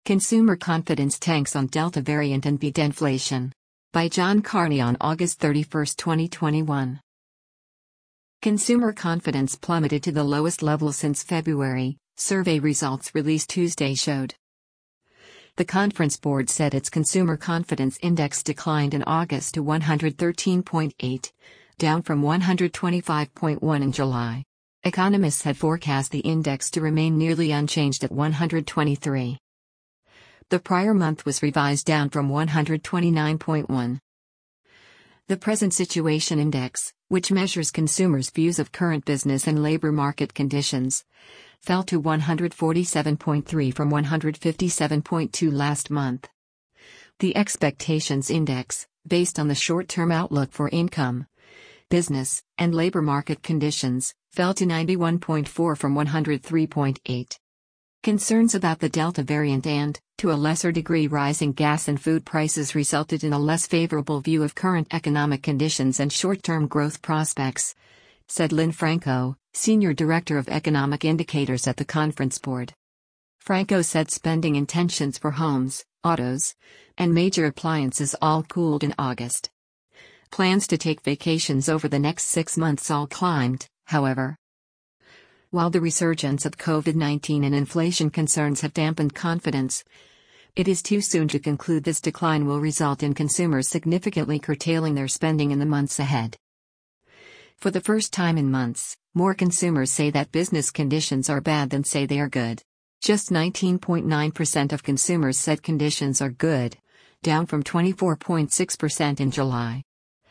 Consumer confidence tanks on Delta variant and beat inflation. By John Carney on August 31, 2021. Consumer confidence plummeted to the lowest level since February, survey results released Tuesday showed. The Conference Board said its consumer confidence index declined in August to 113.8, down from 125.1 in July. Economists had forecast the index to remain nearly unchanged at 123. The prior month was revised down from 129.1. The Present Situation Index, which measures consumers' views of current business and labor market conditions, fell to 147.3 from 157.2 last month. The Expectations Index, based on the short-term outlook for income, business, and labor market conditions, fell to 91.4 from 103.8. Concerns about the Delta variant and, to a lesser degree, rising gas and food prices resulted in a less favorable view of current economic conditions and short-term growth prospects, said Lynn Franco, Senior Director of Economic Indicators at the Conference Board. Franco said spending intentions for homes, autos, and major appliances all cooled in August. Plans to take vacations over the next 6 months all climbed, however. While the resurgence of COVID-19 and inflation concerns have dampened confidence, it is too soon to conclude this decline will result in consumers significantly curtailing their spending in the months ahead. For the first time in months, more consumers say that business conditions are bad than say they are good. Just 19.9% of consumers said conditions are good, down from 24.6% in July.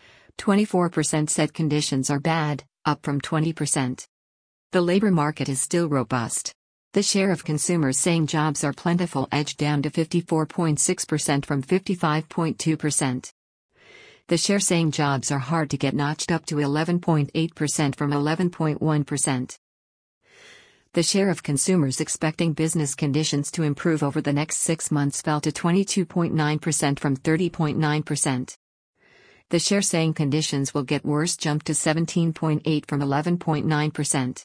24% said conditions are bad, up from 20%. The labor market is still robust. The share of consumers saying jobs are plentiful edged down to 54.6% from 55.2%. The share saying jobs are hard to get notched up to 11.8% from 11.1%. The share of consumers expecting business conditions to improve over the next 6 months fell to 22.9% from 30.9%. The share saying conditions will get worse jumped to 17.8% from 11.9%.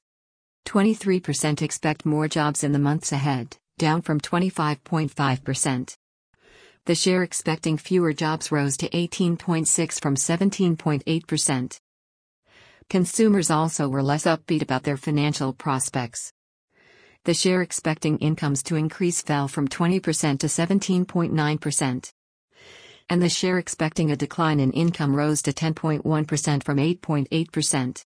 23% expect more jobs in the months ahead, down from 25.5%. The share expecting fewer jobs rose to 18.6% from 17.8%. Consumers also were less upbeat about their financial prospects. The share expecting incomes to increase fell from 20% to 17.9%. And the share expecting a decline in income rose to 10.1% from 8.8%.